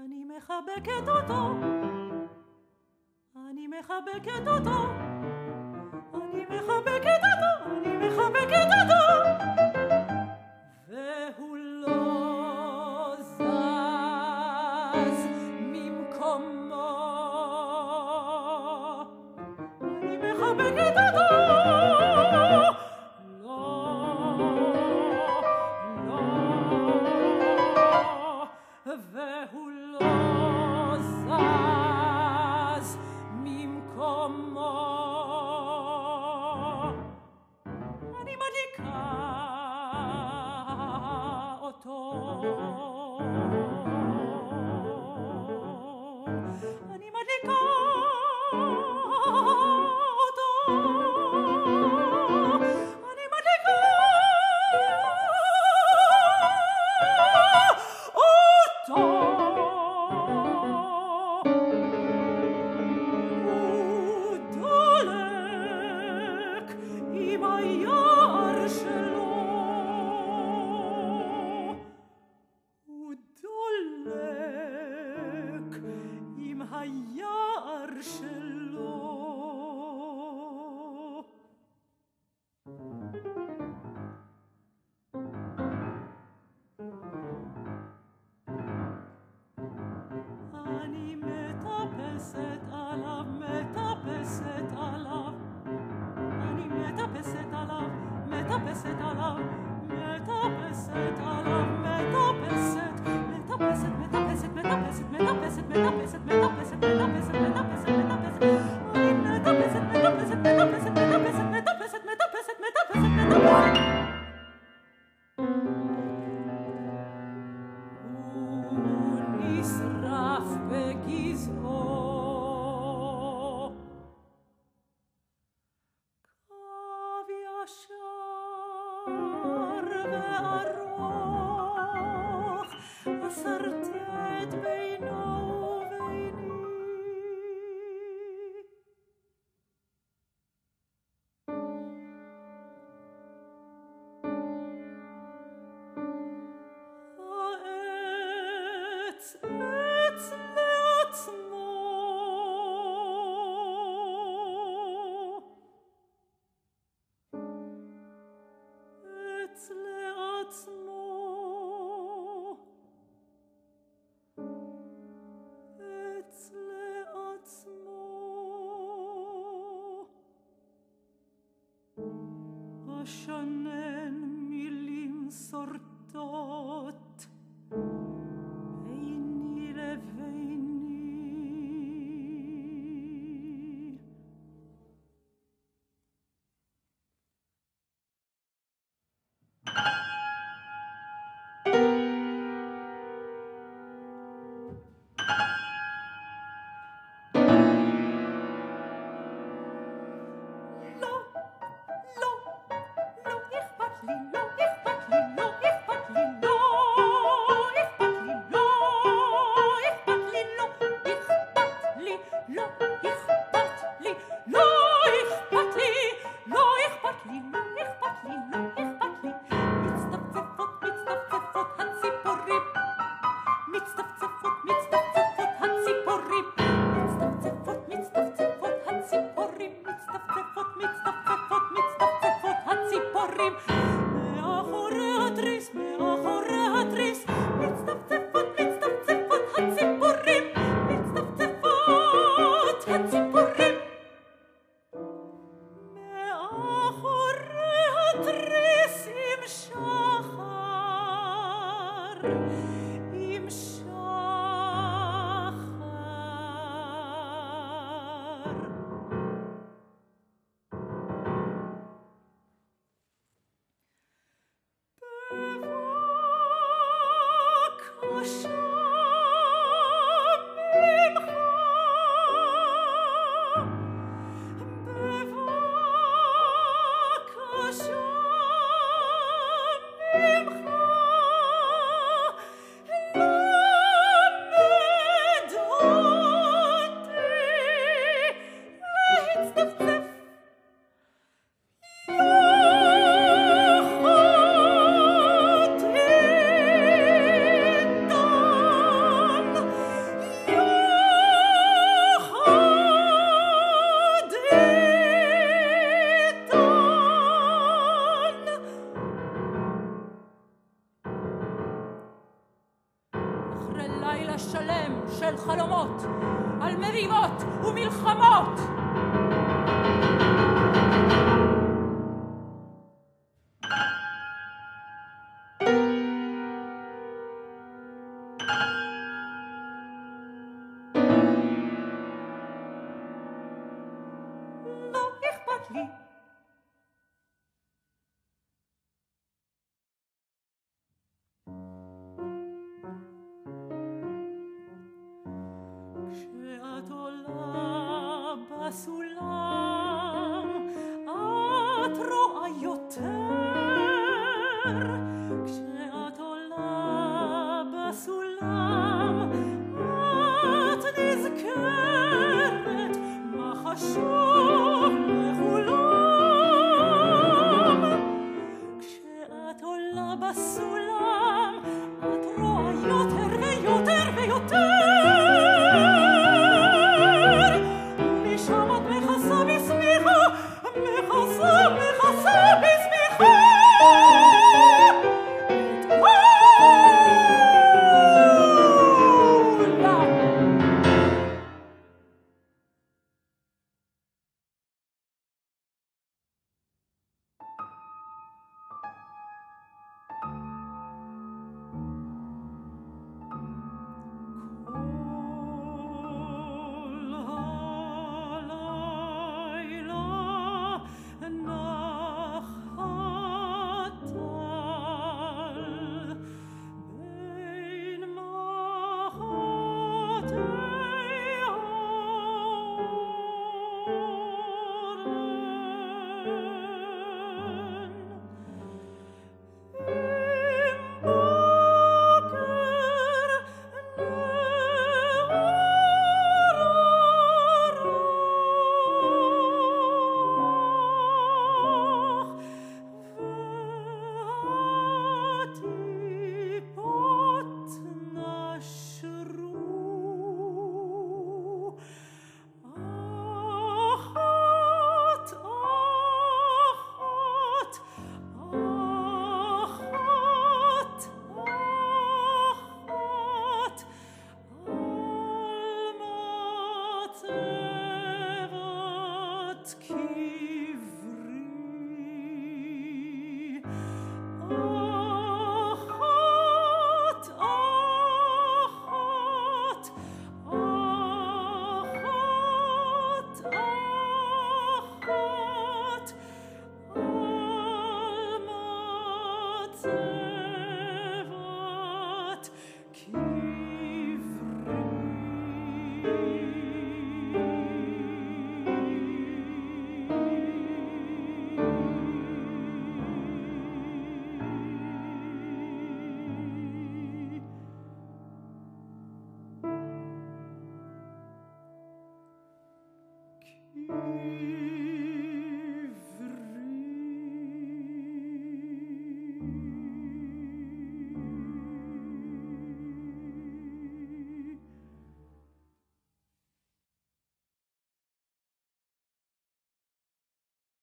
אני מחבקת אותו, אני מחבקת אותו, אני מחבקת אותו, אני מחבקת אותו, והוא לא זז ממקומו. אני מחבקת אותו, והוא לא זז ממקומו. אני מדליקה אותו, אני מדליקה אותו, אני מדליקה אותו. הוא דולק עם היער שלו, הוא דולק עם היער שלו. אני מטפסת עליו, מטפסת עליו, אני מטפסת עליו, מטפסת עליו, מטפסת עליו, מטפסת, מטפסת, מטפסת, מטפסת, מטפסת, מטפסת, מטפסת, מטפסת, מטפסת, מטפסת, אני מטפסת, מטפסת, מטפסת, מטפסת, מטפסת, מטפסת, מטפסת, מטפסת. הוא נשרף בגזעו, קו ישר וארוך הסרטט בינו וביני. העץ עץ לעצמו, עץ לעצמו, עץ לעצמו. אשנן מילים שורטות ביני לביני. לא, לא, לא, השלם של חלומות על מריבות ומלחמות. לא אכפת לי. כשאת עולה בסולם את רואה יותר. כשאת עולה בסולם את נזכרת מה חשוב לכולם. כשאת עולה בסולם את רואה יותר ויותר ויותר. Say